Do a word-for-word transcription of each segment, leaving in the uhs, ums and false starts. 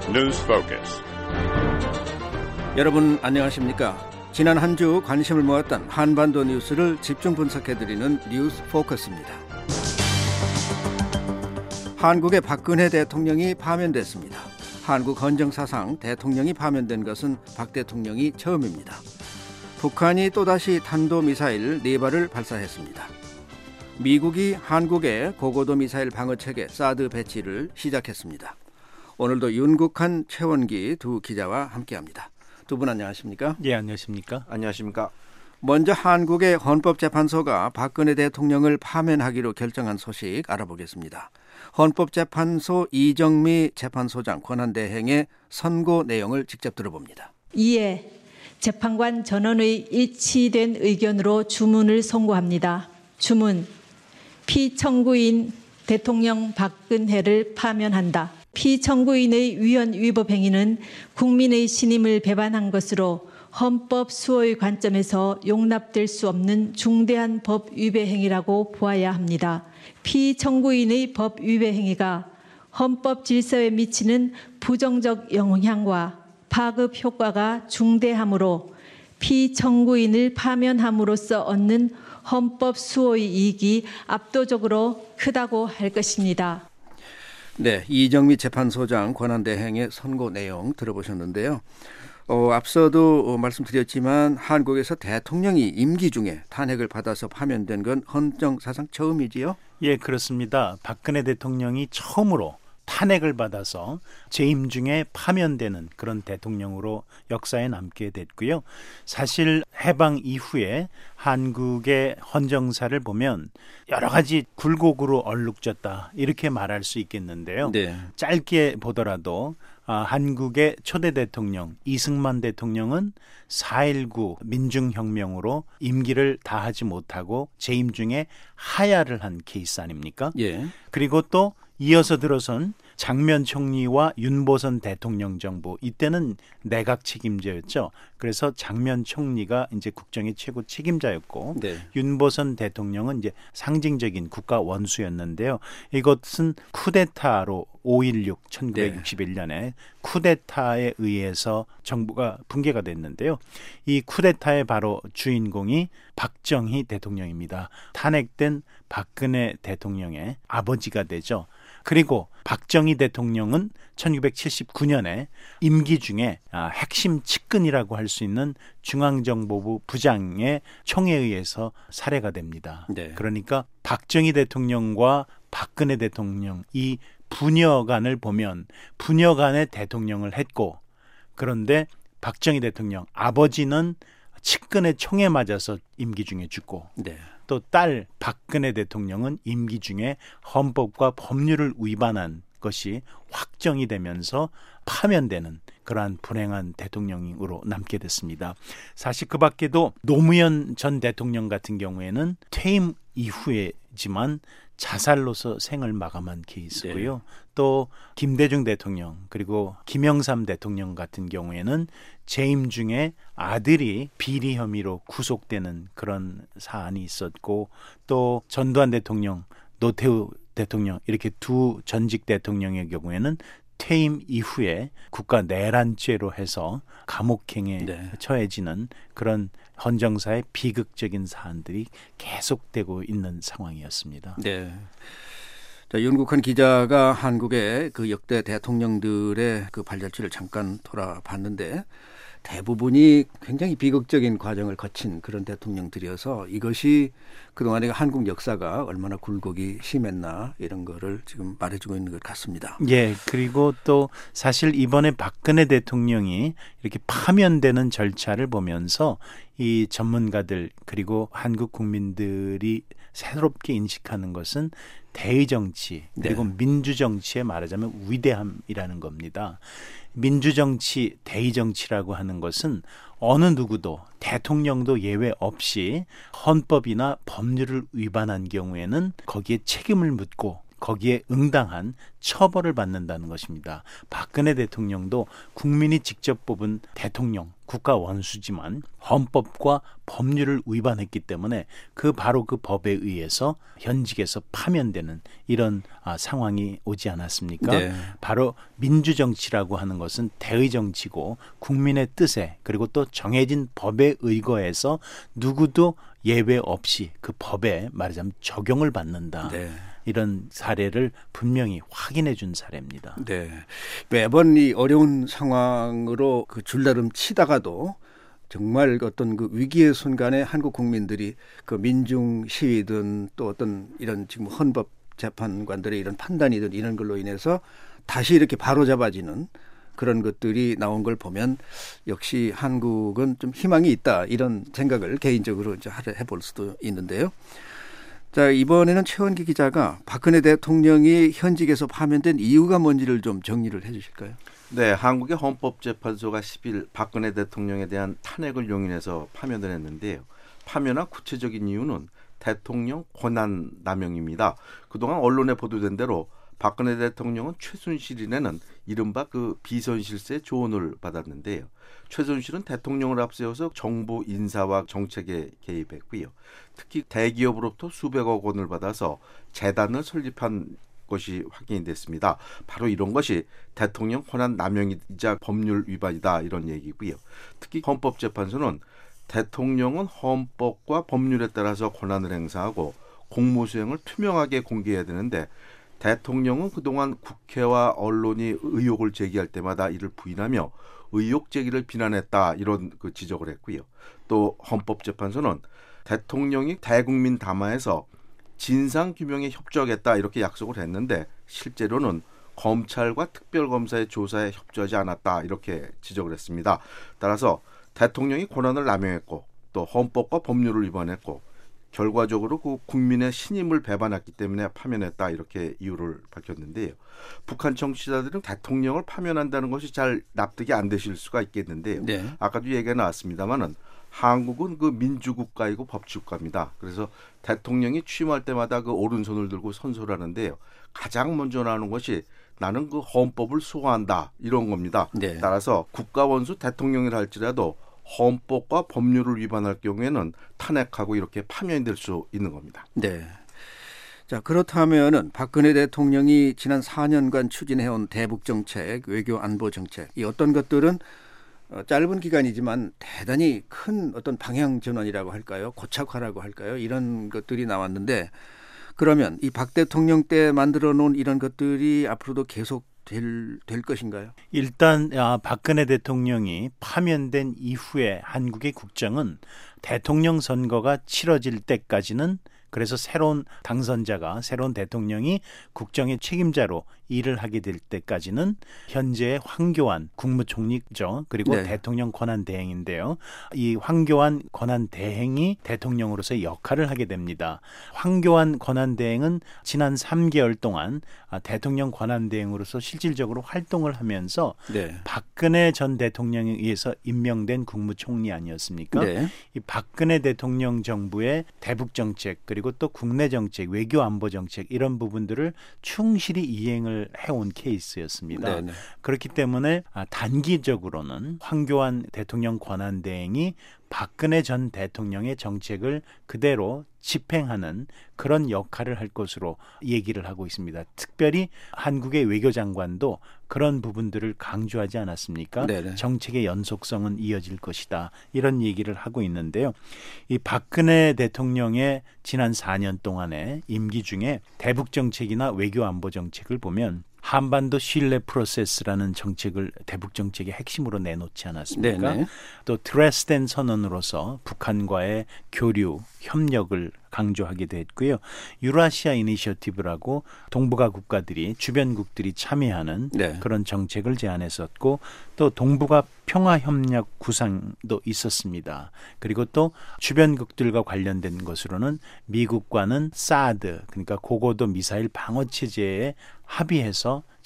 News Focus. 여러분 안녕하십니까? 지난 한 주 관심을 모았던 한반도 뉴스를 집중 분석해드리는 뉴스 포커스입니다. 한국의 박근혜 대통령이 파면됐습니다. 한국 헌정사상 대통령이 파면된 것은 박 대통령이 처음입니다. 북한이 또다시 탄도미사일 네 발을 발사했습니다. 미국이 한국의 고고도 미사일 방어체계 사드 배치를 시작했습니다. 오늘도 윤국한, 최원기 두 기자와 함께합니다. 두 분 안녕하십니까? 예, 안녕하십니까? 안녕하십니까? 먼저 한국의 헌법재판소가 박근혜 대통령을 파면하기로 결정한 소식 알아보겠습니다. 헌법재판소 이정미 재판소장 권한대행의 선고 내용을 직접 들어봅니다. 이에 재판관 전원의 일치된 의견으로 주문을 선고합니다. 주문. 피청구인 대통령 박근혜를 파면한다. 피청구인의 위헌 위법 행위는 국민의 신임을 배반한 것으로 헌법 수호의 관점에서 용납될 수 없는 중대한 법 위배 행위라고 보아야 합니다. 피청구인의 법 위배 행위가 헌법 질서에 미치는 부정적 영향과 파급 효과가 중대하므로 피청구인을 파면함으로써 얻는 헌법 수호의 이익이 압도적으로 크다고 할 것입니다. 네, 이정미 재판소장 권한대행의 선고 내용 들어보셨는데요. 어, 앞서도 말씀드렸지만 한국에서 대통령이 임기 중에 탄핵을 받아서 파면된 건 헌정사상 처음이지요? 예, 그렇습니다. 박근혜 대통령이 처음으로 탄핵을 받아서 재임 중에 파면되는 그런 대통령으로 역사에 남게 됐고요. 사실 해방 이후에 한국의 헌정사를 보면 여러 가지 굴곡으로 얼룩졌다 이렇게 말할 수 있겠는데요. 네. 짧게 보더라도 아, 한국의 초대 대통령 이승만 대통령은 사 일구 민중혁명으로 임기를 다하지 못하고 재임 중에 하야를 한 케이스 아닙니까? 예. 그리고 또 이어서 들어선 장면 총리와 윤보선 대통령 정부, 이때는 내각 책임자였죠. 그래서 장면 총리가 이제 국정의 최고 책임자였고, 네. 윤보선 대통령은 이제 상징적인 국가 원수였는데요. 이것은 쿠데타로 오일육 천구백육십일 년에 쿠데타에 의해서 정부가 붕괴가 됐는데요. 이 쿠데타의 바로 주인공이 박정희 대통령입니다. 탄핵된 박근혜 대통령의 아버지가 되죠. 그리고 박정희 대통령은 천구백칠십구 년에 임기 중에 핵심 측근이라고 할 수 있는 중앙정보부 부장의 총에 의해서 살해가 됩니다. 네. 그러니까 박정희 대통령과 박근혜 대통령 이 부녀간을 보면 부녀간의 대통령을 했고, 그런데 박정희 대통령 아버지는 측근의 총에 맞아서 임기 중에 죽고, 네. 또 딸 박근혜 대통령은 임기 중에 헌법과 법률을 위반한 것이 확정이 되면서 파면되는 그러한 불행한 대통령으로 남게 됐습니다. 사실 그 밖에도 노무현 전 대통령 같은 경우에는 퇴임 이후에지만 자살로서 생을 마감한 케이스고요. 네. 또 김대중 대통령 그리고 김영삼 대통령 같은 경우에는 재임 중에 아들이 비리 혐의로 구속되는 그런 사안이 있었고, 또 전두환 대통령, 노태우 대통령 이렇게 두 전직 대통령의 경우에는 퇴임 이후에 국가 내란죄로 해서 감옥행에 네. 처해지는 그런 헌정사의 비극적인 사안들이 계속되고 있는 상황이었습니다. 네. 자, 윤국한 기자가 한국의 그 역대 대통령들의 그 발자취를 잠깐 돌아봤는데 대부분이 굉장히 비극적인 과정을 거친 그런 대통령들이어서 이것이 그동안의 한국 역사가 얼마나 굴곡이 심했나 이런 거를 지금 말해주고 있는 것 같습니다. 예, 그리고 또 사실 이번에 박근혜 대통령이 이렇게 파면되는 절차를 보면서 이 전문가들 그리고 한국 국민들이 새롭게 인식하는 것은 대의정치 그리고 네. 민주정치에 말하자면 위대함이라는 겁니다. 민주정치, 대의정치라고 하는 것은 어느 누구도 대통령도 예외 없이 헌법이나 법률을 위반한 경우에는 거기에 책임을 묻고 거기에 응당한 처벌을 받는다는 것입니다. 박근혜 대통령도 국민이 직접 뽑은 대통령, 국가 원수지만 헌법과 법률을 위반했기 때문에 그 바로 그 법에 의해서 현직에서 파면되는 이런 아, 상황이 오지 않았습니까? 네. 바로 민주정치라고 하는 것은 대의 정치고 국민의 뜻에 그리고 또 정해진 법에 의거해서 누구도 예외 없이 그 법에 말하자면 적용을 받는다. 네. 이런 사례를 분명히 확인해 준 사례입니다. 네. 매번 이 어려운 상황으로 그 줄다름 치다가도 정말 어떤 그 위기의 순간에 한국 국민들이 그 민중 시위든 또 어떤 이런 지금 헌법 재판관들의 이런 판단이든 이런 걸로 인해서 다시 이렇게 바로잡아지는 그런 것들이 나온 걸 보면 역시 한국은 좀 희망이 있다 이런 생각을 개인적으로 이제 해볼 수도 있는데요. 자, 이번에는 최원기 기자가 박근혜 대통령이 현직에서 파면된 이유가 뭔지를 좀 정리를 해 주실까요? 네, 한국의 헌법재판소가 십 일 박근혜 대통령에 대한 탄핵을 용인해서 파면을 했는데요. 파면한 구체적인 이유는 대통령 권한 남용입니다. 그동안 언론에 보도된 대로 박근혜 대통령은 최순실인에는 이른바 그 비선실세 조언을 받았는데요. 최순실은 대통령을 앞세워서 정부 인사와 정책에 개입했고요. 특히 대기업으로부터 수백억 원을 받아서 재단을 설립한 것이 확인이 됐습니다. 바로 이런 것이 대통령 권한 남용이자 법률 위반이다 이런 얘기고요. 특히 헌법재판소는 대통령은 헌법과 법률에 따라서 권한을 행사하고 공무수행을 투명하게 공개해야 되는데 대통령은 그동안 국회와 언론이 의혹을 제기할 때마다 이를 부인하며 의혹 제기를 비난했다 이런 그 지적을 했고요. 또 헌법재판소는 대통령이 대국민 담화에서 진상규명에 협조하겠다 이렇게 약속을 했는데 실제로는 검찰과 특별검사의 조사에 협조하지 않았다 이렇게 지적을 했습니다. 따라서 대통령이 권한을 남용했고 또 헌법과 법률을 위반했고 결과적으로 그 국민의 신임을 배반했기 때문에 파면했다 이렇게 이유를 밝혔는데요. 북한 정치자들은 대통령을 파면한다는 것이 잘 납득이 안 되실 수가 있겠는데요. 네. 아까도 얘기가 나왔습니다만은 한국은 그 민주국가이고 법치국가입니다. 그래서 대통령이 취임할 때마다 그 오른손을 들고 선서를 하는데요. 가장 먼저 나오는 것이 나는 그 헌법을 수호한다 이런 겁니다. 네. 따라서 국가원수 대통령이라 할지라도 헌법과 법률을 위반할 경우에는 탄핵하고 이렇게 파면이 될 수 있는 겁니다. 네. 자, 그렇다면은 박근혜 대통령이 지난 사 년간 추진해온 대북 정책, 외교 안보 정책, 이 어떤 것들은 어, 짧은 기간이지만 대단히 큰 어떤 방향 전환이라고 할까요? 고착화라고 할까요? 이런 것들이 나왔는데 그러면 이 박 대통령 때 만들어 놓은 이런 것들이 앞으로도 계속 될, 될 것인가요? 일단 아, 박근혜 대통령이 파면된 이후에 한국의 국정은 대통령 선거가 치러질 때까지는 그래서 새로운 당선자가 새로운 대통령이 국정의 책임자로 일을 하게 될 때까지는 현재의 황교안 국무총리죠. 그리고 네. 대통령 권한대행인데요. 이 황교안 권한대행이 대통령으로서의 역할을 하게 됩니다. 황교안 권한대행은 지난 삼 개월 동안 대통령 권한대행으로서 실질적으로 활동을 하면서 네. 박근혜 전 대통령에 의해서 임명된 국무총리 아니었습니까? 네. 이 박근혜 대통령 정부의 대북 정책 그리고 또 국내 정책, 외교 안보 정책 이런 부분들을 충실히 이행을 해온 케이스였습니다. 네네. 그렇기 때문에 단기적으로는 황교안 대통령 권한대행이 박근혜 전 대통령의 정책을 그대로 집행하는 그런 역할을 할 것으로 얘기를 하고 있습니다. 특별히 한국의 외교장관도 그런 부분들을 강조하지 않았습니까? 네네. 정책의 연속성은 이어질 것이다. 이런 얘기를 하고 있는데요. 이 박근혜 대통령의 지난 사 년 동안의 임기 중에 대북 정책이나 외교 안보 정책을 보면 한반도 신뢰 프로세스라는 정책을 대북 정책의 핵심으로 내놓지 않았습니까? 네네. 또 드레스덴 선언으로서 북한과의 교류, 협력을 강조하기도 했고요. 유라시아 이니셔티브라고 동북아 국가들이 주변국들이 참여하는 네. 그런 정책을 제안했었고 또 동북아 평화협력 구상도 있었습니다. 그리고 또 주변국들과 관련된 것으로는 미국과는 사드 그러니까 고고도 미사일 방어체제에 합의해서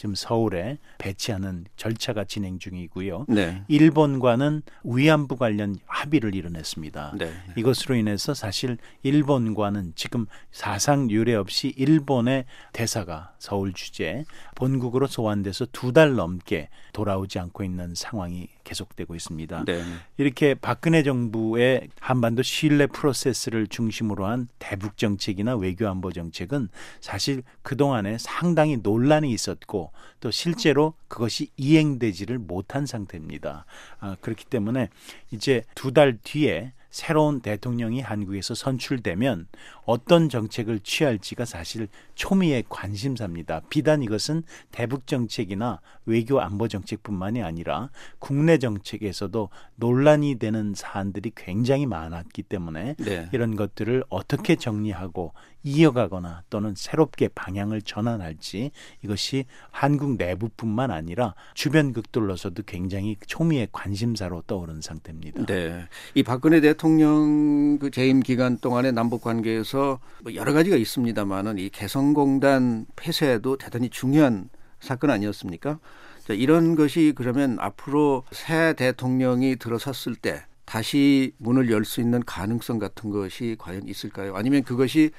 지금 서울에 배치하는 절차가 진행 중이고요. 네. 일본과는 위안부 관련 합의를 이뤄냈습니다. 네. 이것으로 인해서 사실 일본과는 지금 사상 유례 없이 일본의 대사가 서울 주재 본국으로 소환돼서 두 달 넘게 돌아오지 않고 있는 상황이 계속되고 있습니다. 네. 이렇게 박근혜 정부의 한반도 신뢰 프로세스를 중심으로 한 대북 정책이나 외교안보 정책은 사실 그동안에 상당히 논란이 있었고 또 실제로 그것이 이행되지를 못한 상태입니다. 아, 그렇기 때문에 이제 두 달 뒤에 새로운 대통령이 한국에서 선출되면 어떤 정책을 취할지가 사실 초미의 관심사입니다. 비단 이것은 대북 정책이나 외교 안보 정책뿐만이 아니라 국내 정책에서도 논란이 되는 사안들이 굉장히 많았기 때문에 네. 이런 것들을 어떻게 정리하고 이어가거나 또는 새롭게 방향을 전환할지 이것이 한국 내부뿐만 아니라 주변국들로서도 굉장히 초미의 관심사로 떠오른 상태입니다. 네, 이 박근혜 대통령 그 재임 기간 동안의 남북 관계에서 뭐 여러 가지가 있습니다만은 이 개성공단 폐쇄도 대단히 중요한 사건 아니었습니까? 자, 이런 것이 그러면 앞으로 새 대통령이 들어섰을 때 다시 문을 열 수 있는 가능성 같은 것이 과연 있을까요? 아니면 그것이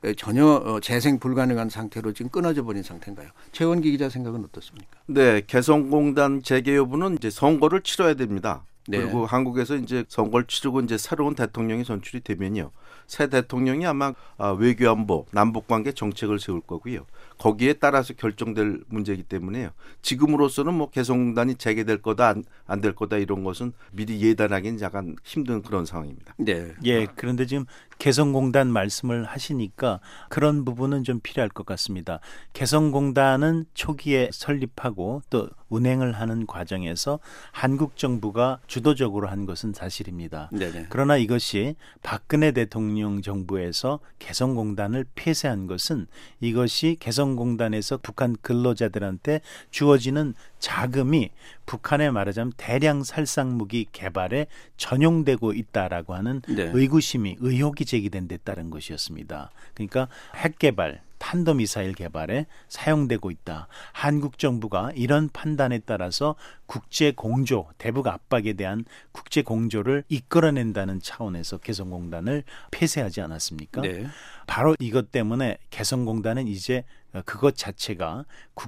전혀 재생 불가능한 상태로 지금 끊어져 버린 상태인가요? 최원기 기자 생각은 어떻습니까? 네, 개성공단 재개 여부는 이제 선거를 치러야 됩니다. 네. 그리고 한국에서 이제 선거를 치르고 이제 새로운 대통령이 선출이 되면요, 새 대통령이 아마 외교안보, 남북관계 정책을 세울 거고요. 거기에 따라서 결정될 문제이기 때문에요. 지금으로서는 뭐 개성공단이 재개될 거다 안 될 거다 이런 것은 미리 예단하기는 약간 힘든 그런 상황입니다. 네. 예, 그런데 지금 개성공단 말씀을 하시니까 그런 부분은 좀 필요할 것 같습니다. 개성공단은 초기에 설립하고 또 운행을 하는 과정에서 한국 정부가 주도적으로 한 것은 사실입니다. 네네. 그러나 이것이 박근혜 대통령 정부에서 개성공단을 폐쇄한 것은 이것이 개성공단에서 북한 근로자들한테 주어지는 자금이 북한에 말하자면 대량 살상무기 개발에 전용되고 있다라고 하는 네. 의구심이 의혹이 제기된 데 따른 것이었습니다. 그러니까 핵 개발, 탄도미사일 개발에 사용되고 있다. 한국 정부가 이런 판단에 따라서 국제 공조, 대북 압박에 대한 국제 공조를 이끌어낸다는 차원에서 개성공단을 폐쇄하지 않았습니까? 네. 바로 이것 때문에 개성공단은 이제 그것 자체가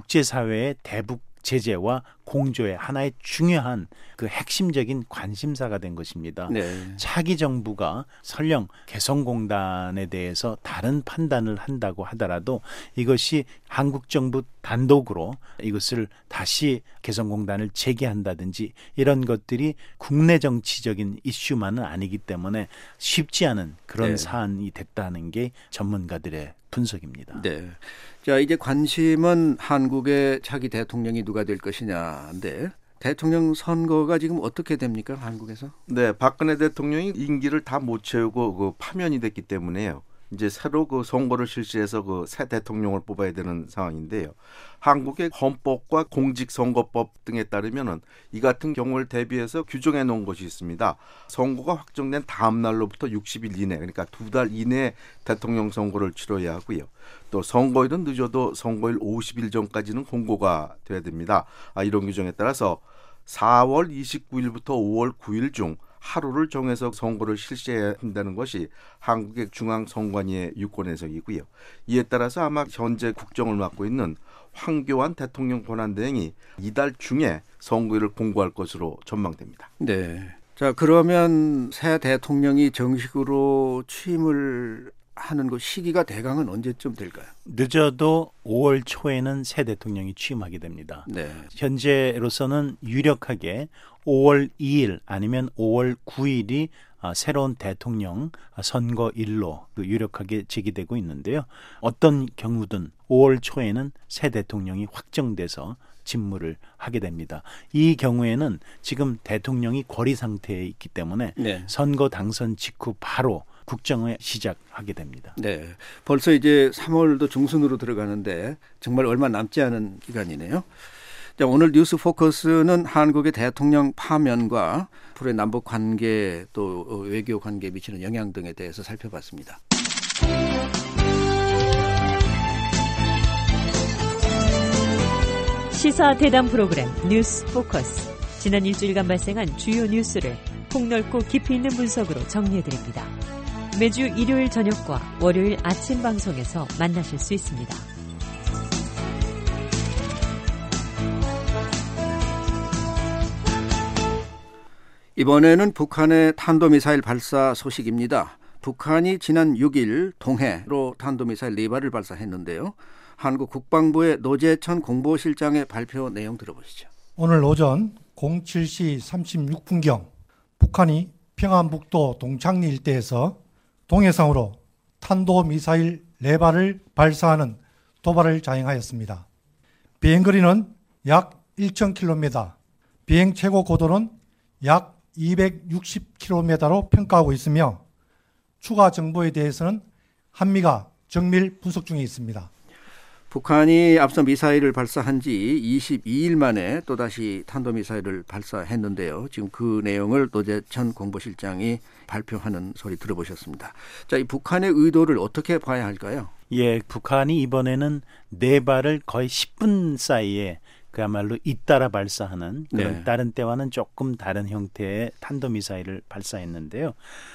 국제사회의 대북 제재와 공조의 하나의 중요한 그 핵심적인 관심사가 된 것입니다. 네. 차기 정부가 설령 개성공단에 대해서 다른 판단을 한다고 하더라도 이것이 한국 정부 단독으로 이것을 다시 개성공단을 재개한다든지 이런 것들이 국내 정치적인 이슈만은 아니기 때문에 쉽지 않은 그런 네. 사안이 됐다는 게 전문가들의 분석입니다. 네. 자, 이제 관심은 한국의 차기 대통령이 누가 될 것이냐인데 대통령 선거가 지금 어떻게 됩니까? 한국에서? 네, 박근혜 대통령이 임기를 다 못 채우고 그 파면이 됐기 때문에요. 이제 새로 그 선거를 실시해서 그 새 대통령을 뽑아야 되는 상황인데요. 한국의 헌법과 공직선거법 등에 따르면은 이 같은 경우를 대비해서 규정해 놓은 것이 있습니다. 선거가 확정된 다음 날로부터 육십 일 이내, 그러니까 두 달 이내에 대통령 선거를 치러야 하고요. 또 선거일은 늦어도 선거일 오십 일 전까지는 공고가 돼야 됩니다. 아, 이런 규정에 따라서 사월 이십구일부터 오월 구일 중 하루를 정해서 선거를 실시해야 한다는 것이 한국의 중앙선관위의 유권 해석이고요. 이에 따라서 아마 현재 국정을 맡고 있는 황교안 대통령 권한대행이 이달 중에 선거일을 공고할 것으로 전망됩니다. 네. 자, 그러면 새 대통령이 정식으로 취임을 하는 그 시기가 대강은 언제쯤 될까요? 늦어도 오월 초에는 새 대통령이 취임하게 됩니다. 네. 현재로서는 유력하게 오월 이일 아니면 오월 구일이 새로운 대통령 선거일로 유력하게 제기되고 있는데요. 어떤 경우든 오월 초에는 새 대통령이 확정돼서 직무를 하게 됩니다. 이 경우에는 지금 대통령이 고리 상태에 있기 때문에 네. 선거 선거 당선 직후 바로 국정을 시작하게 됩니다. 네, 벌써 이제 삼월도 중순으로 들어가는데 정말 얼마 남지 않은 기간이네요. 자, 오늘 뉴스 포커스는 한국의 대통령 파면과 앞으로의 남북 관계 또 외교 관계에 미치는 영향 등에 대해서 살펴봤습니다. 시사 대담 프로그램 뉴스 포커스. 지난 일주일간 발생한 주요 뉴스를 폭넓고 깊이 있는 분석으로 정리해드립니다. 매주 일요일 저녁과 월요일 아침 방송에서 만나실 수 있습니다. 이번에는 북한의 탄도미사일 발사 소식입니다. 북한이 지난 육 일 동해로 탄도미사일 네 발을 발사했는데요. 한국 국방부의 노재천 공보실장의 발표 내용 들어보시죠. 오늘 오전 공칠 시 삼십육 분경 북한이 평안북도 동창리 일대에서 동해상으로 탄도미사일 네 발을 발사하는 도발을 자행하였습니다. 비행거리는 약 천 킬로미터, 비행 최고 고도는 약 이백육십 킬로미터로 평가하고 있으며 추가 정보에 대해서는 한미가 정밀 분석 중에 있습니다. 북한이 앞서 미사일을 발사한 지 이십이 일 만에 또다시 탄도미사일을 발사했는데요. 지금 그 내용을 노재천 공보실장이 발표하는 소리 들어보셨습니다. 자, 이 북한의 의도를 어떻게 봐야 할까요? 예, 북한이 이번에는 네 발을 거의 십 분 사이에 그야말로 잇따라 발사하는 그런 네. 다른 때와는 조금 다른 형태의 탄도미사일을 발사했는데요.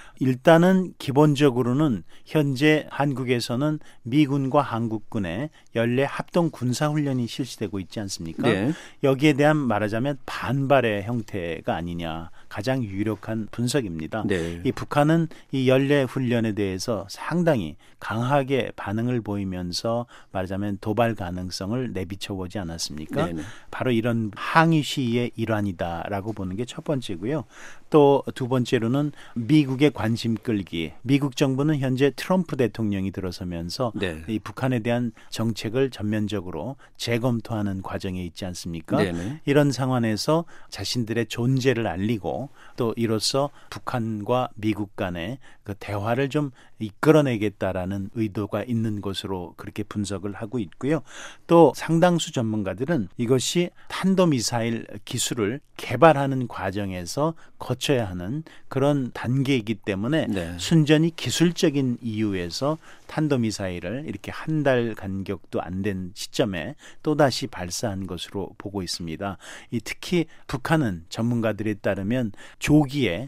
일단은 기본적으로는 현재 한국에서는 미군과 한국군의 연례 합동 군사훈련이 실시되고 있지 않습니까? 네. 여기에 대한 말하자면 반발의 형태가 아니냐 가장 유력한 분석입니다. 네. 이 북한은 이 연례 훈련에 대해서 상당히 강하게 반응을 보이면서 말하자면 도발 가능성을 내비쳐 보지 않았습니까? 네네. 바로 이런 항의 시위의 일환이다라고 보는 게 첫 번째고요. 또 두 번째로는 미국의 관심 끌기. 미국 정부는 현재 트럼프 대통령이 들어서면서 네. 이 북한에 대한 정책을 전면적으로 재검토하는 과정에 있지 않습니까? 네네. 이런 상황에서 자신들의 존재를 알리고 또 이로써 북한과 미국 간의 그 대화를 좀 이끌어내겠다라는 의도가 있는 것으로 그렇게 분석을 하고 있고요. 또 상당수 전문가들은 이것이 탄도미사일 기술을 개발하는 과정에서 거쳐야 하는 그런 단계이기 때문에 네. 순전히 기술적인 이유에서 탄도미사일을 이렇게 한 달 간격도 안 된 시점에 또다시 발사한 것으로 보고 있습니다. 이 특히 북한은 전문가들에 따르면 조기에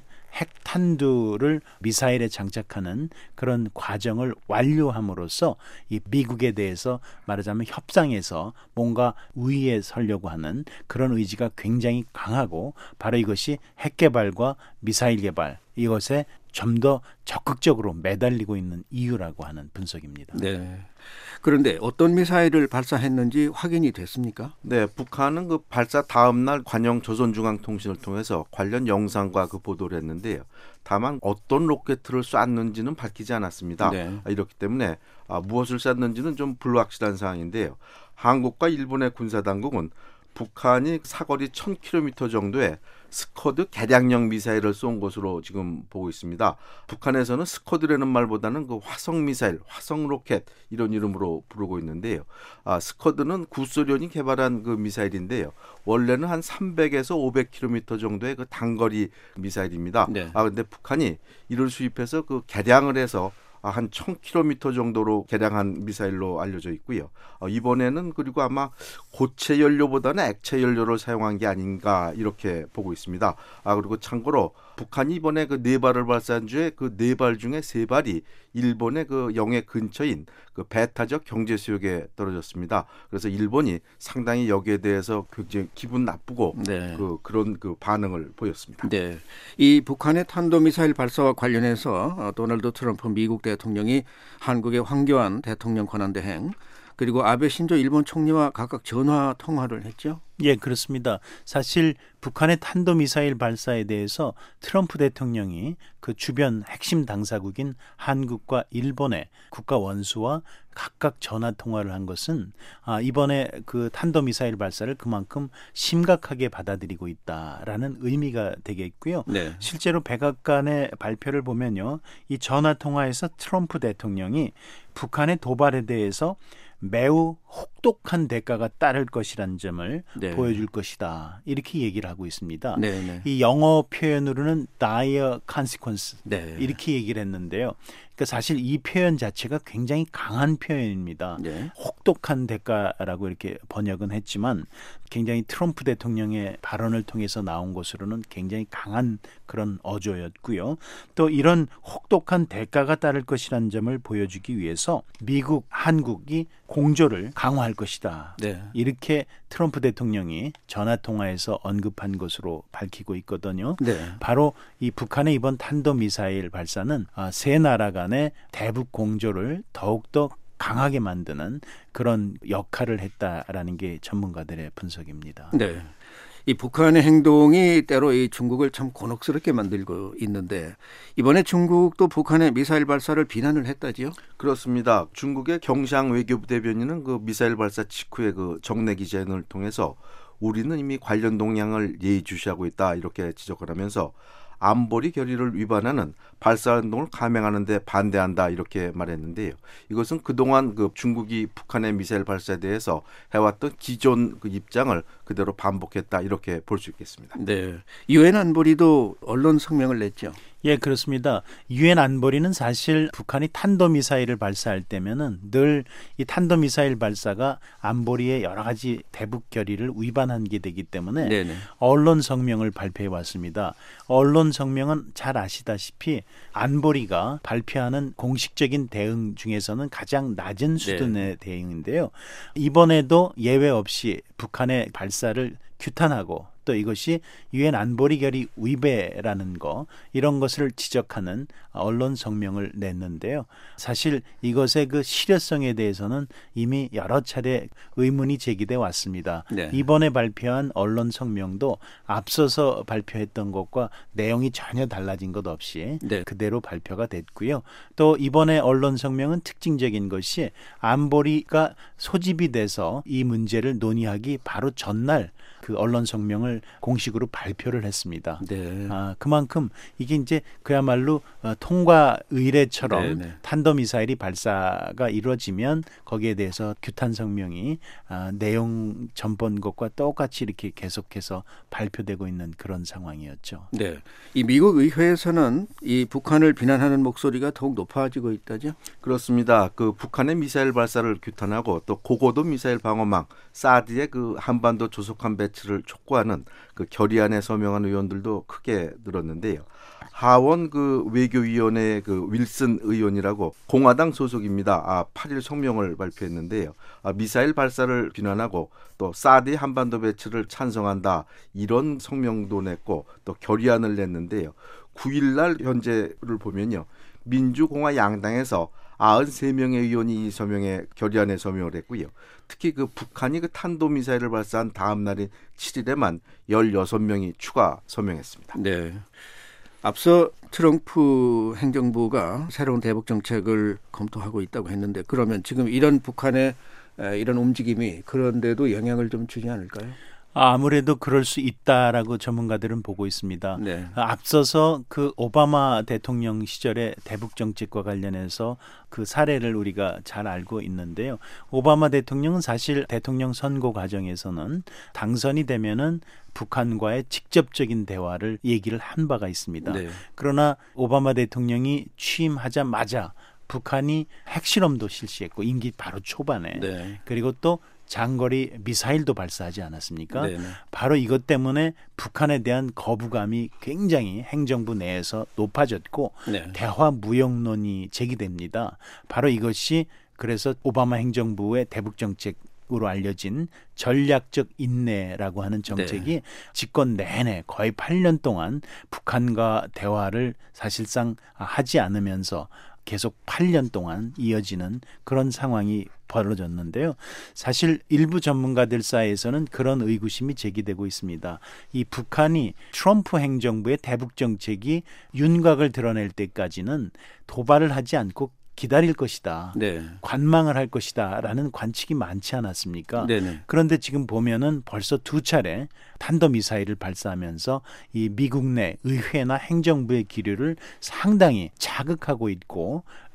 핵탄두를 미사일에 장착하는 그런 과정을 완료함으로써 이 미국에 대해서 말하자면 협상에서 뭔가 우위에 서려고 하는 그런 의지가 굉장히 강하고 바로 이것이 핵 개발과 미사일 개발 이것에 좀 더 적극적으로 매달리고 있는 이유라고 하는 분석입니다. 네. 그런데 어떤 미사일을 발사했는지 확인이 됐습니까? 네, 북한은 그 발사 다음 날 관영 조선중앙통신을 통해서 관련 영상과 그 보도를 했는데요. 다만 어떤 로켓을 쐈는지는 밝히지 않았습니다. 네. 이렇기 때문에 아, 무엇을 쐈는지는 좀 불확실한 상황인데요. 한국과 일본의 군사당국은 북한이 사거리 천 킬로미터 정도의 스커드 개량형 미사일을 쏜 것으로 지금 보고 있습니다. 북한에서는 스커드라는 말보다는 그 화성 미사일, 화성 로켓 이런 이름으로 부르고 있는데요. 아, 스커드는 구소련이 개발한 그 미사일인데요. 원래는 한 삼백에서 오백 킬로미터 정도의 그 단거리 미사일입니다. 네. 아, 근데 북한이 이를 수입해서 그 개량을 해서 한 천 킬로미터 정도로 개량한 미사일로 알려져 있고요. 어, 이번에는 그리고 아마 고체 연료보다는 액체 연료를 사용한 게 아닌가 이렇게 보고 있습니다. 아, 그리고 참고로 북한이 이번에 그 네 발을 발사한 주에 그 네 발 중에 세 발이 일본의 그 영해 근처인 그 배타적 경제 수역에 떨어졌습니다. 그래서 일본이 상당히 여기에 대해서 굉장히 기분 나쁘고 네. 그 그런 그 반응을 보였습니다. 네, 이 북한의 탄도미사일 발사와 관련해서 도널드 트럼프 미국 대통령이 한국의 황교안 대통령 권한대행 그리고 아베 신조 일본 총리와 각각 전화 통화를 했죠. 예, 그렇습니다. 사실 북한의 탄도미사일 발사에 대해서 트럼프 대통령이 그 주변 핵심 당사국인 한국과 일본의 국가 원수와 각각 전화 통화를 한 것은 아, 이번에 그 탄도미사일 발사를 그만큼 심각하게 받아들이고 있다라는 의미가 되겠고요. 네. 실제로 백악관의 발표를 보면요, 이 전화 통화에서 트럼프 대통령이 북한의 도발에 대해서 매우 혹독한 대가가 따를 것이라는 점을 네. 보여줄 것이다. 이렇게 얘기를 하고 있습니다. 네, 네. 이 영어 표현으로는 dire consequence 네. 이렇게 얘기를 했는데요. 그러니까 사실 이 표현 자체가 굉장히 강한 표현입니다. 네. 혹독한 대가라고 이렇게 번역은 했지만 굉장히 트럼프 대통령의 발언을 통해서 나온 것으로는 굉장히 강한 그런 어조였고요. 또 이런 혹독한 대가가 따를 것이라는 점을 보여주기 위해서 미국, 한국이 공조를 강화할 것이다. 네. 이렇게 트럼프 대통령이 전화통화에서 언급한 것으로 밝히고 있거든요. 네. 바로 이 북한의 이번 탄도미사일 발사는 세 나라 간의 대북 공조를 더욱더 강하게 만드는 그런 역할을 했다라는 게 전문가들의 분석입니다. 네. 이 북한의 행동이 때로 이 중국을 참 곤혹스럽게 만들고 있는데 이번에 중국도 북한의 미사일 발사를 비난을 했다지요? 그렇습니다. 중국의 경상 외교부 대변인은 그 미사일 발사 직후에 그 정례 기자회견을 통해서 우리는 이미 관련 동향을 예의주시하고 있다 이렇게 지적을 하면서 안보리 결의를 위반하는 발사 행동을 감행하는 데 반대한다 이렇게 말했는데요. 이것은 그동안 그 중국이 북한의 미사일 발사에 대해서 해왔던 기존 그 입장을 그대로 반복했다 이렇게 볼 수 있겠습니다. 네. 유엔 안보리도 언론 성명을 냈죠. 예, 그렇습니다. 유엔 안보리는 사실 북한이 탄도미사일을 발사할 때면은 늘 이 탄도미사일 발사가 안보리의 여러 가지 대북 결의를 위반한 게 되기 때문에 네네. 언론 성명을 발표해 왔습니다. 언론 성명은 잘 아시다시피 안보리가 발표하는 공식적인 대응 중에서는 가장 낮은 수준의 네. 대응인데요. 이번에도 예외 없이 북한의 발사를 규탄하고 또 이것이 유엔 안보리 결의 위배라는 거 이런 것을 지적하는 언론 성명을 냈는데요. 사실 이것의 그 실효성에 대해서는 이미 여러 차례 의문이 제기돼 왔습니다. 네. 이번에 발표한 언론 성명도 앞서서 발표했던 것과 내용이 전혀 달라진 것 없이 네. 그대로 발표가 됐고요. 또 이번에 언론 성명은 특징적인 것이 안보리가 소집이 돼서 이 문제를 논의하기 바로 전날 그 언론 성명을 공식으로 발표를 했습니다. 네. 아, 그만큼 이게 이제 그야말로 어, 통과 의례처럼 네, 네. 탄도미사일이 발사가 이루어지면 거기에 대해서 규탄 성명이 아, 내용 전번 것과 똑같이 이렇게 계속해서 발표되고 있는 그런 상황이었죠. 네. 이 미국 의회에서는 이 북한을 비난하는 목소리가 더욱 높아지고 있다죠? 그렇습니다. 그 북한의 미사일 발사를 규탄하고 또 고고도 미사일 방어망 사드의 그 한반도 조속한 배치를 촉구하는 그 결의안에 서명한 의원들도 크게 늘었는데요. 하원 그 외교위원회 그 윌슨 의원이라고 공화당 소속입니다. 아, 팔 일 성명을 발표했는데요. 아, 미사일 발사를 비난하고 또 사드의 한반도 배치를 찬성한다 이런 성명도 냈고 또 결의안을 냈는데요. 구 일 날 현재를 보면요. 민주공화 양당에서 구십삼 명의 의원이 이 서명에 결의안에 서명을 했고요. 특히 그 북한이 그 탄도미사일을 발사한 다음 날인 칠 일에만 열여섯 명이 추가 서명했습니다. 네. 앞서 트럼프 행정부가 새로운 대북 정책을 검토하고 있다고 했는데 그러면 지금 이런 북한의 이런 움직임이 그런데도 영향을 좀 주지 않을까요? 아무래도 그럴 수 있다라고 전문가들은 보고 있습니다. 네. 앞서서 그 오바마 대통령 시절의 대북 정책과 관련해서 그 사례를 우리가 잘 알고 있는데요. 오바마 대통령은 사실 대통령 선거 과정에서는 당선이 되면은 북한과의 직접적인 대화를 얘기를 한 바가 있습니다. 네. 그러나 오바마 대통령이 취임하자마자 북한이 핵실험도 실시했고 임기 바로 초반에 네. 그리고 또 장거리 미사일도 발사하지 않았습니까? 네네. 바로 이것 때문에 북한에 대한 거부감이 굉장히 행정부 내에서 높아졌고 네. 대화 무역론이 제기됩니다. 바로 이것이 그래서 오바마 행정부의 대북 정책 으로 알려진 전략적 인내라고 하는 정책이 네. 집권 내내 거의 팔 년 동안 북한과 대화를 사실상 하지 않으면서 계속 팔 년 동안 이어지는 그런 상황이 벌어졌는데요. 사실 일부 전문가들 사이에서는 그런 의구심이 제기되고 있습니다. 이 북한이 트럼프 행정부의 대북 정책이 윤곽을 드러낼 때까지는 도발을 하지 않고 기다릴 것이다. 네. 관망을 할 것이다. 라는 관측이 많지 않았습니까? 네네. 그런데 지금 보면은 벌써 두 차례 탄도미사일을 발사하면서 이 미국 내 의회나 행정부의 기류를 상당히 자극하고 있고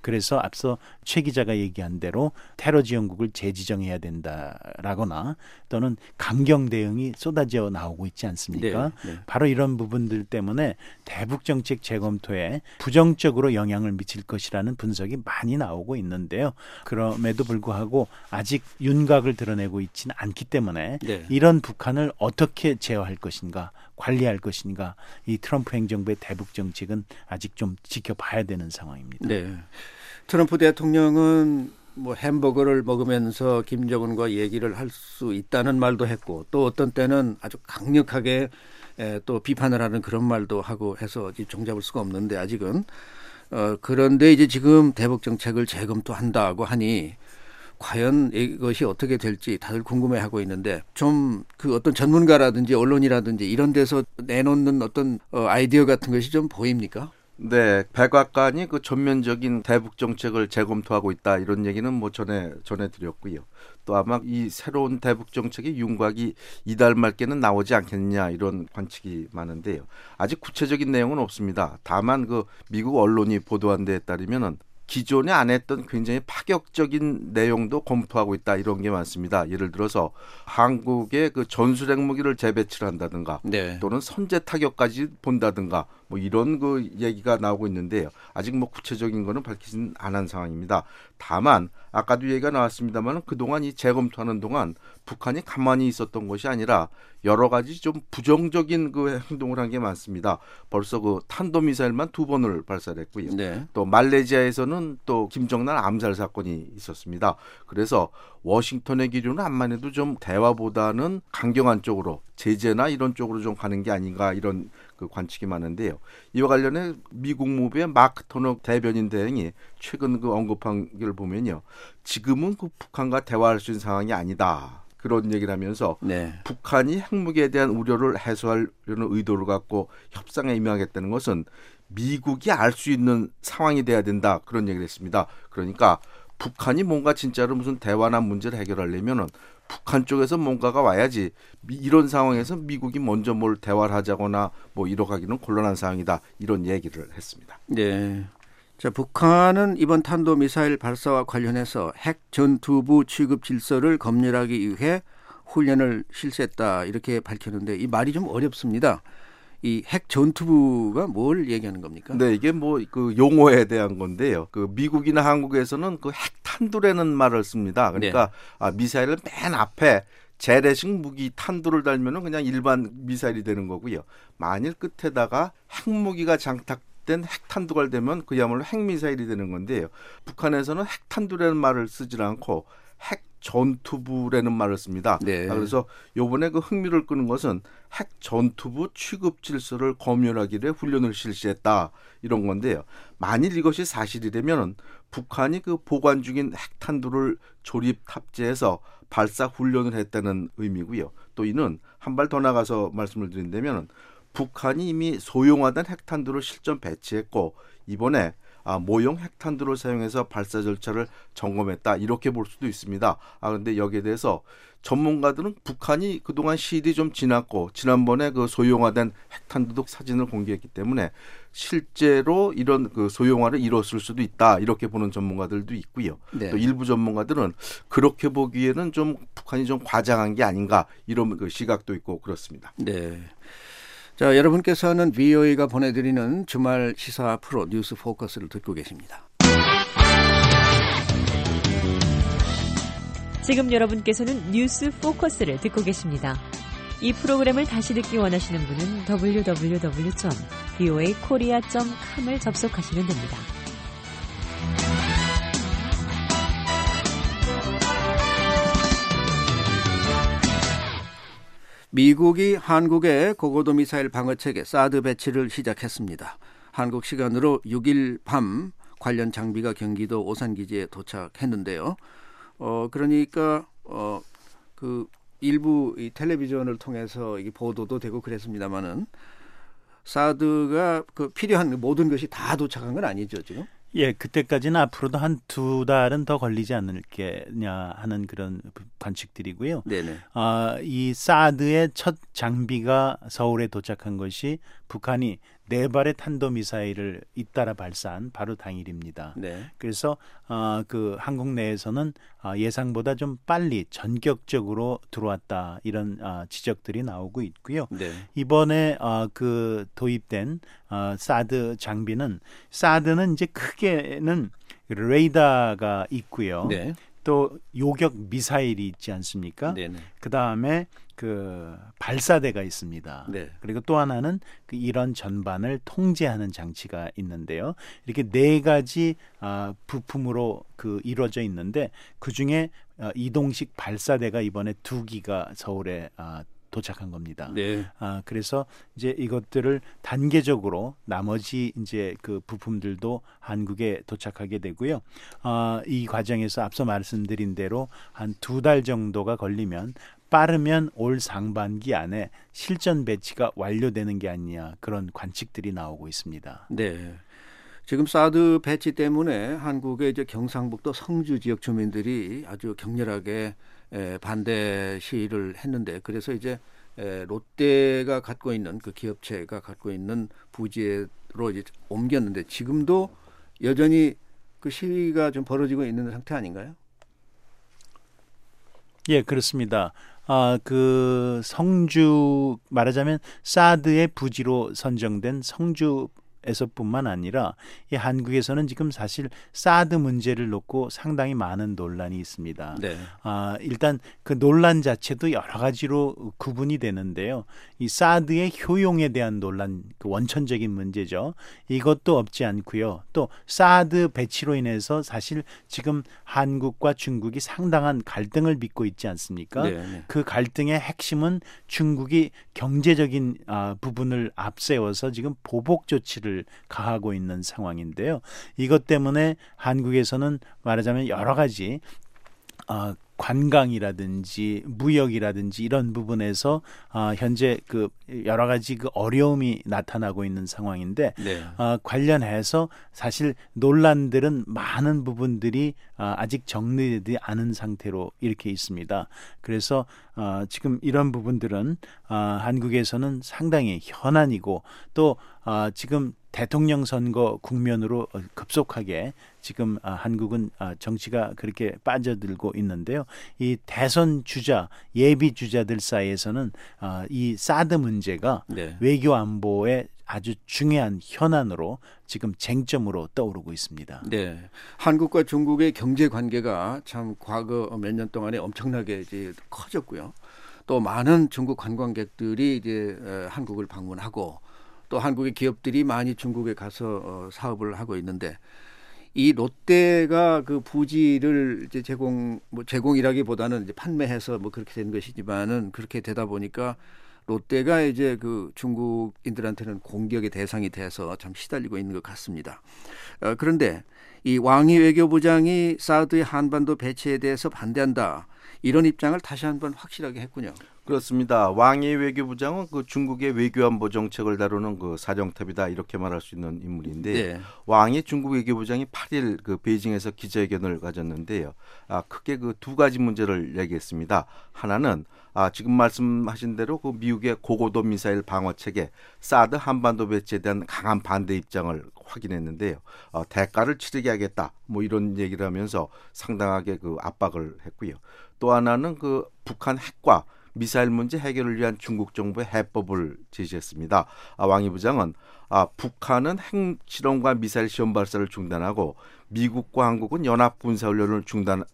그래서 앞서 최 기자가 얘기한 대로 테러 지원국을 재지정해야 된다라거나 또는 감경 대응이 쏟아져 나오고 있지 않습니까? 네, 네. 바로 이런 부분들 때문에 대북 정책 재검토에 부정적으로 영향을 미칠 것이라는 분석이 많이 나오고 있는데요. 그럼에도 불구하고 아직 윤곽을 드러내고 있지는 않기 때문에 네. 이런 북한을 어떻게 제어할 것인가, 관리할 것인가, 이 트럼프 행정부의 대북 정책은 아직 좀 지켜봐야 되는 상황입니다. 네. 트럼프 대통령은 뭐 햄버거를 먹으면서 김정은과 얘기를 할 수 있다는 말도 했고, 또 어떤 때는 아주 강력하게 또 비판을 하는 그런 말도 하고 해서 종잡을 수가 없는데 아직은 어, 그런데 이제 지금 대북 정책을 재검토한다고 하니 과연 이것이 어떻게 될지 다들 궁금해하고 있는데 좀 그 어떤 전문가라든지 언론이라든지 이런 데서 내놓는 어떤 어, 아이디어 같은 것이 좀 보입니까? 네, 백악관이 그 전면적인 대북 정책을 재검토하고 있다 이런 얘기는 뭐 전에 전해드렸고요. 또 아마 이 새로운 대북 정책의 윤곽이 이달 말께는 나오지 않겠느냐 이런 관측이 많은데요. 아직 구체적인 내용은 없습니다. 다만 그 미국 언론이 보도한 데에 따르면은 기존에 안 했던 굉장히 파격적인 내용도 검토하고 있다 이런 게 많습니다. 예를 들어서 한국의 그 전술핵 무기를 재배치를 한다든가 네. 또는 선제 타격까지 본다든가 뭐 이런 그 얘기가 나오고 있는데요. 아직 뭐 구체적인 거는 밝히진 않은 상황입니다. 다만 아까도 얘기가 나왔습니다만 그동안 이 재검토하는 동안 북한이 가만히 있었던 것이 아니라 여러 가지 좀 부정적인 그 행동을 한 게 많습니다. 벌써 그 탄도미사일만 두 번을 발사를 했고요. 네. 또 말레이시아에서는 또 김정남 암살 사건이 있었습니다. 그래서 워싱턴의 기류는 암만 해도 좀 대화보다는 강경한 쪽으로 제재나 이런 쪽으로 좀 가는 게 아닌가 이런 그 관측이 많은데요. 이와 관련해 미국 무부의 마크 터너 대변인 대행이 최근 그 언급한 걸 보면요. 지금은 그 북한과 대화할 수 있는 상황이 아니다. 그런 얘기를 하면서 네. 북한이 핵무기에 대한 우려를 해소하려는 의도를 갖고 협상에 임하겠다는 것은 미국이 알 수 있는 상황이 돼야 된다. 그런 얘기를 했습니다. 그러니까 북한이 뭔가 진짜로 무슨 대화나 문제를 해결하려면은 북한 쪽에서 뭔가가 와야지 이런 상황에서 미국이 먼저 뭘 대화를 하자거나 뭐 이러가기는 곤란한 상황이다. 이런 얘기를 했습니다. 네. 자, 북한은 이번 탄도미사일 발사와 관련해서 핵 전투부 취급 질서를 검열하기 위해 훈련을 실시했다 이렇게 밝혔는데 이 말이 좀 어렵습니다. 이 핵 전투부가 뭘 얘기하는 겁니까? 네, 이게 뭐 그 용어에 대한 건데요. 그 미국이나 한국에서는 그 핵탄두라는 말을 씁니다. 그러니까 네. 아, 미사일을 맨 앞에 재래식 무기 탄두를 달면은 그냥 일반 미사일이 되는 거고요. 만일 끝에다가 핵무기가 장착된 핵탄두가 되면 그야말로 핵미사일이 되는 건데요. 북한에서는 핵탄두라는 말을 쓰질 않고 핵 전투부라는 말을 씁니다. 네. 그래서 요번에 그 흥미를 끄는 것은 핵 전투부 취급 질서를 검열하기 위해 훈련을 실시했다 이런 건데요. 만일 이것이 사실이라면 북한이 그 보관 중인 핵탄두를 조립 탑재해서 발사 훈련을 했다는 의미고요. 또 이는 한 발 더 나가서 말씀을 드린다면 북한이 이미 소형화된 핵탄두를 실전 배치했고 이번에 아, 모형 핵탄두를 사용해서 발사 절차를 점검했다 이렇게 볼 수도 있습니다. 아 그런데 여기에 대해서 전문가들은 북한이 그동안 시일이 좀 지났고 지난번에 그 소형화된 핵탄두도 사진을 공개했기 때문에 실제로 이런 그 소형화를 이뤘을 수도 있다 이렇게 보는 전문가들도 있고요. 네. 또 일부 전문가들은 그렇게 보기에는 좀 북한이 좀 과장한 게 아닌가 이런 그 시각도 있고 그렇습니다. 네. 자, 여러분께서는 브이오에이가 보내드리는 주말 시사 프로 뉴스 포커스를 듣고 계십니다. 지금 여러분께서는 뉴스 포커스를 듣고 계십니다. 이 프로그램을 다시 듣기 원하시는 분은 더블유 더블유 더블유 점 브이오에이 코리아 점 컴을 접속하시면 됩니다. 미국이 한국의 고고도 미사일 방어체계 사드 배치를 시작했습니다. 한국 시간으로 육 일 밤 관련 장비가 경기도 오산기지에 도착했는데요. 어 그러니까 어 그 일부 이 텔레비전을 통해서 이게 보도도 되고 그랬습니다만은 사드가 그 필요한 모든 것이 다 도착한 건 아니죠 지금? 예, 그때까지는 앞으로도 한 두 달은 더 걸리지 않을겠냐 하는 그런 관측들이고요. 네네. 아, 이 사드의 첫 장비가 서울에 도착한 것이 북한이 네 발의 탄도미사일을 잇따라 발사한 바로 당일입니다. 네. 그래서 어, 그 한국 내에서는 어, 예상보다 좀 빨리 전격적으로 들어왔다 이런 어, 지적들이 나오고 있고요. 네. 이번에 어, 그 도입된 어, 사드 장비는 사드는 이제 크게는 레이더가 있고요. 네. 또 요격 미사일이 있지 않습니까? 네. 네. 그 다음에 그 발사대가 있습니다. 네. 그리고 또 하나는 그 이런 전반을 통제하는 장치가 있는데요. 이렇게 네 가지 아, 부품으로 그 이루어져 있는데 그 중에 아, 이동식 발사대가 이번에 두 기가 서울에 아, 도착한 겁니다. 네. 아, 그래서 이제 이것들을 단계적으로 나머지 이제 그 부품들도 한국에 도착하게 되고요. 아, 이 과정에서 앞서 말씀드린 대로 한 두 달 정도가 걸리면 빠르면 올 상반기 안에 실전 배치가 완료되는 게 아니냐 그런 관측들이 나오고 있습니다. 네. 지금 사드 배치 때문에 한국의 이제 경상북도 성주 지역 주민들이 아주 격렬하게 반대 시위를 했는데 그래서 이제 롯데가 갖고 있는 그 기업체가 갖고 있는 부지로 이제 옮겼는데 지금도 여전히 그 시위가 좀 벌어지고 있는 상태 아닌가요? 예, 그렇습니다. 아, 그 성주 말하자면 사드의 부지로 선정된 성주 에서뿐만 아니라 이 한국에서는 지금 사실 사드 문제를 놓고 상당히 많은 논란이 있습니다. 네. 아, 일단 그 논란 자체도 여러 가지로 구분이 되는데요. 이 사드의 효용에 대한 논란, 그 원천적인 문제죠. 이것도 없지 않고요. 또 사드 배치로 인해서 사실 지금 한국과 중국이 상당한 갈등을 빚고 있지 않습니까? 네, 네. 그 갈등의 핵심은 중국이 경제적인 아, 부분을 앞세워서 지금 보복 조치를 가하고 있는 상황인데요. 이것 때문에 한국에서는 말하자면 여러 가지 어, 관광이라든지 무역이라든지 이런 부분에서 어, 현재 그 여러 가지 그 어려움이 나타나고 있는 상황인데 네. 어, 관련해서 사실 논란들은 많은 부분들이 어, 아직 정리되지 않은 상태로 이렇게 있습니다. 그래서 어, 지금 이런 부분들은 어, 한국에서는 상당히 현안이고 또 어, 지금 대통령 선거 국면으로 급속하게 지금 한국은 정치가 그렇게 빠져들고 있는데요. 이 대선 주자, 예비 주자들 사이에서는 이 사드 문제가 네. 외교 안보의 아주 중요한 현안으로 지금 쟁점으로 떠오르고 있습니다. 네, 한국과 중국의 경제 관계가 참 과거 몇 년 동안에 엄청나게 이제 커졌고요. 또 많은 중국 관광객들이 이제 한국을 방문하고 또 한국의 기업들이 많이 중국에 가서 어, 사업을 하고 있는데 이 롯데가 그 부지를 이제 제공 뭐 제공이라기보다는 이제 판매해서 뭐 그렇게 된 것이지만은 그렇게 되다 보니까 롯데가 이제 그 중국인들한테는 공격의 대상이 돼서 참 시달리고 있는 것 같습니다. 어, 그런데 이 왕이 외교부장이 사드의 한반도 배치에 대해서 반대한다. 이런 입장을 다시 한번 확실하게 했군요. 그렇습니다. 왕이 외교부장은 그 중국의 외교안보 정책을 다루는 그 사령탑이다 이렇게 말할 수 있는 인물인데 네. 왕이 중국 외교부장이 팔 일 그 베이징에서 기자회견을 가졌는데요. 아, 크게 그 두 가지 문제를 얘기했습니다. 하나는 아, 지금 말씀하신 대로 그 미국의 고고도 미사일 방어 체계 사드 한반도 배치에 대한 강한 반대 입장을 확인했는데요. 어, 대가를 치르게 하겠다. 뭐 이런 얘기를 하면서 상당하게 그 압박을 했고요. 또 하나는 그 북한 핵과 미사일 문제 해결을 위한 중국 정부의 해법을 제시했습니다. 아, 왕이 부장은 아, 북한은 핵 실험과 미사일 시험 발사를 중단하고 미국과 한국은 연합 군사 훈련을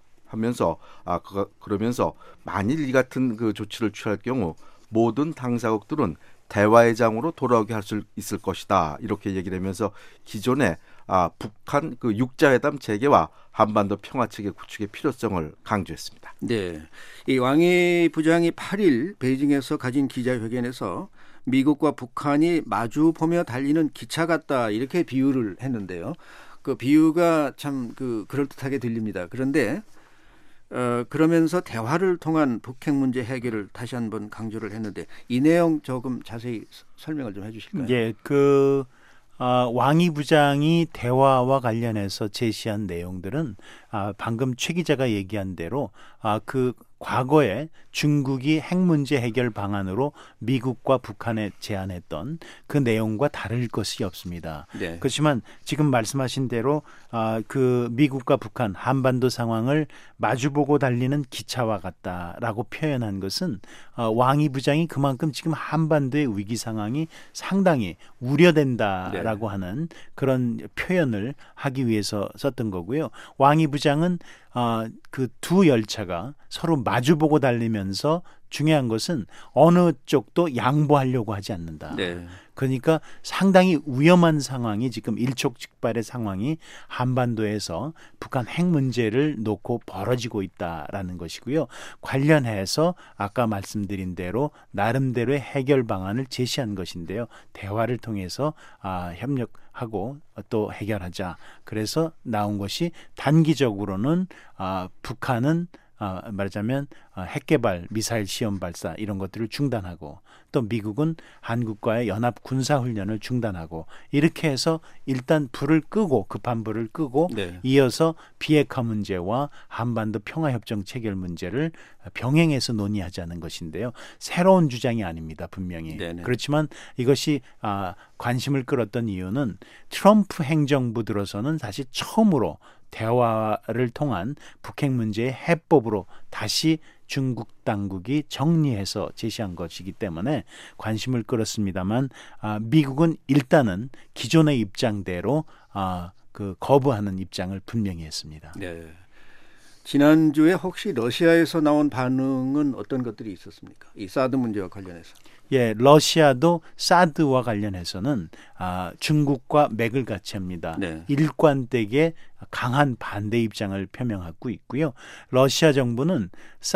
중단하면서 아, 그, 그러면서 만일 이 같은 그 조치를 취할 경우 모든 당사국들은 대화의 장으로 돌아오게 할 수 있을 것이다. 이렇게 얘기를 하면서 기존의 아, 북한 그 육자회담 재개와 한반도 평화체계 구축의 필요성을 강조했습니다. 네, 이 왕이 부장이 팔 일 베이징에서 가진 기자회견에서 미국과 북한이 마주 보며 달리는 기차 같다 이렇게 비유를 했는데요. 그 비유가 참 그 그럴듯하게 들립니다. 그런데 어, 그러면서 대화를 통한 북핵 문제 해결을 다시 한번 강조를 했는데 이 내용 조금 자세히 설명을 좀 해주실까요? 예, 그 아, 왕이 부장이 대화와 관련해서 제시한 내용들은 아, 방금 최 기자가 얘기한 대로 아, 그 과거에 중국이 핵 문제 해결 방안으로 미국과 북한에 제안했던 그 내용과 다를 것이 없습니다. 네. 그렇지만 지금 말씀하신 대로 아, 그 미국과 북한 한반도 상황을 마주보고 달리는 기차와 같다라고 표현한 것은 어, 왕이 부장이 그만큼 지금 한반도의 위기 상황이 상당히 우려된다라고 네. 하는 그런 표현을 하기 위해서 썼던 거고요. 왕이 부장은 어, 그 두 열차가 서로 마주보고 달리면서 중요한 것은 어느 쪽도 양보하려고 하지 않는다. 네. 그러니까 상당히 위험한 상황이 지금 일촉즉발의 상황이 한반도에서 북한 핵 문제를 놓고 벌어지고 있다라는 것이고요. 관련해서 아까 말씀드린 대로 나름대로의 해결 방안을 제시한 것인데요. 대화를 통해서 아, 협력하고 또 해결하자. 그래서 나온 것이 단기적으로는 아, 북한은 아, 말하자면 아, 핵개발, 미사일 시험 발사 이런 것들을 중단하고 또 미국은 한국과의 연합 군사훈련을 중단하고 이렇게 해서 일단 불을 끄고 급한 불을 끄고 네. 이어서 비핵화 문제와 한반도 평화협정 체결 문제를 병행해서 논의하자는 것인데요. 새로운 주장이 아닙니다. 분명히. 네네. 그렇지만 이것이 아, 관심을 끌었던 이유는 트럼프 행정부 들어서는 사실 처음으로 대화를 통한 북핵 문제의 해법으로 다시 중국 당국이 정리해서 제시한 것이기 때문에 관심을 끌었습니다만 아, 미국은 일단은 기존의 입장대로 아, 그 거부하는 입장을 분명히 했습니다. 네. 지난주에 혹시 러시아에서 나온 반응은 어떤 것들이 있었습니까? 이 사드 문제와 관련해서. 예, 러시아도 사드와 관련해서는 아, 중국과 맥을 같이 합니다. 네. 일관되게 강한 반대 입장을 표명하고 있고요. 러시아 정부는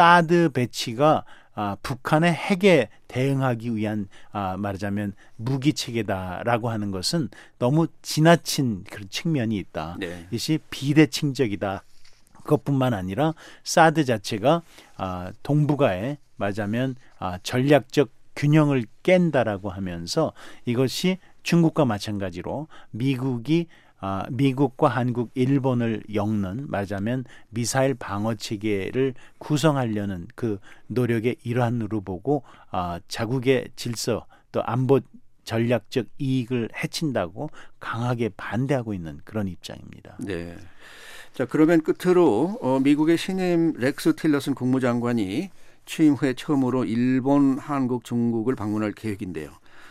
사드 배치가 아, 북한의 핵에 대응하기 위한 아, 말하자면 무기 체계다라고 하는 것은 너무 지나친 그런 측면이 있다. 네. 이것이 비대칭적이다. 그것뿐만 아니라 사드 자체가 아, 동북아에 말하자면 아, 전략적 균형을 깬다라고 하면서 이것이 중국과 마찬가지로 미국이 아, 미국과 한국, 일본을 엮는 말하자면 미사일 방어 체계를 구성하려는 그 노력의 일환으로 보고 아, 자국의 질서 또 안보 전략적 이익을 해친다고 강하게 반대하고 있는 그런 입장입니다. 네. 자, 그러면 끝으로 어, 미국의 신임 렉스 틸러슨 국무장관이 취임 후에 처음으로 일본, 한국, 중국을 방문할 계획인데요.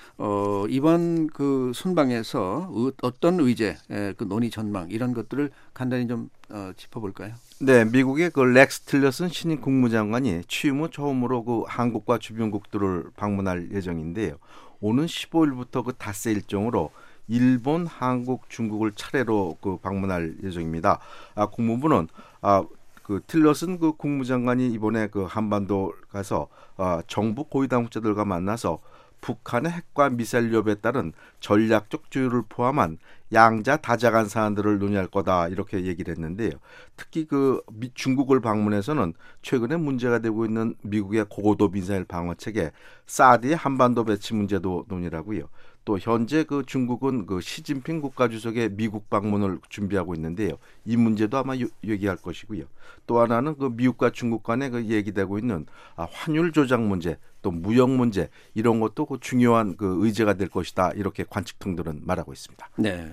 어, 이번 그 순방에서 의, 어떤 의제, 에, 그 논의 전망 이런 것들을 간단히 좀 어, 짚어볼까요? 네, 미국의 그 렉스 틸러슨 신임 국무장관이 취임 후 처음으로 그 한국과 주변국들을 방문할 예정인데요. 오는 십오일부터 그 닷새 일정으로 일본, 한국, 중국을 차례로 그 방문할 예정입니다. 아, 국무부는 아, 그 틸러슨 그 국무장관이 이번에 그 한반도 가서 아, 정부 고위 당국자들과 만나서 북한의 핵과 미사일 위협에 따른 전략적 조율을 포함한 양자 다자간 사안들을 논의할 거다 이렇게 얘기를 했는데요. 특히 그 미, 중국을 방문해서는 최근에 문제가 되고 있는 미국의 고고도 미사일 방어 체계 사드의 한반도 배치 문제도 논의를 하고요. 또 현재 그 중국은 그 시진핑 국가주석의 미국 방문을 준비하고 있는데요. 이 문제도 아마 요, 얘기할 것이고요. 또 하나는 그 미국과 중국 간에 그 얘기되고 있는 아, 환율 조작 문제, 또 무역 문제 이런 것도 그 중요한 그 의제가 될 것이다 이렇게 관측통들은 말하고 있습니다. 네.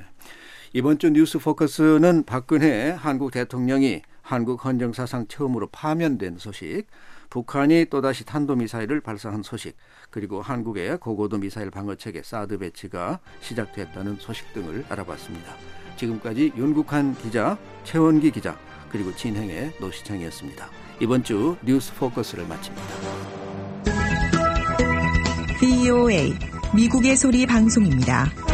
이번 주 뉴스 포커스는 박근혜 한국 대통령이 한국 헌정사상 처음으로 파면된 소식, 북한이 또다시 탄도미사일을 발사한 소식, 그리고 한국의 고고도 미사일 방어체계 사드 배치가 시작됐다는 소식 등을 알아봤습니다. 지금까지 윤국한 기자, 최원기 기자, 그리고 진행의 노시창이었습니다. 이번 주 뉴스 포커스를 마칩니다. 브이오에이 미국의 소리 방송입니다.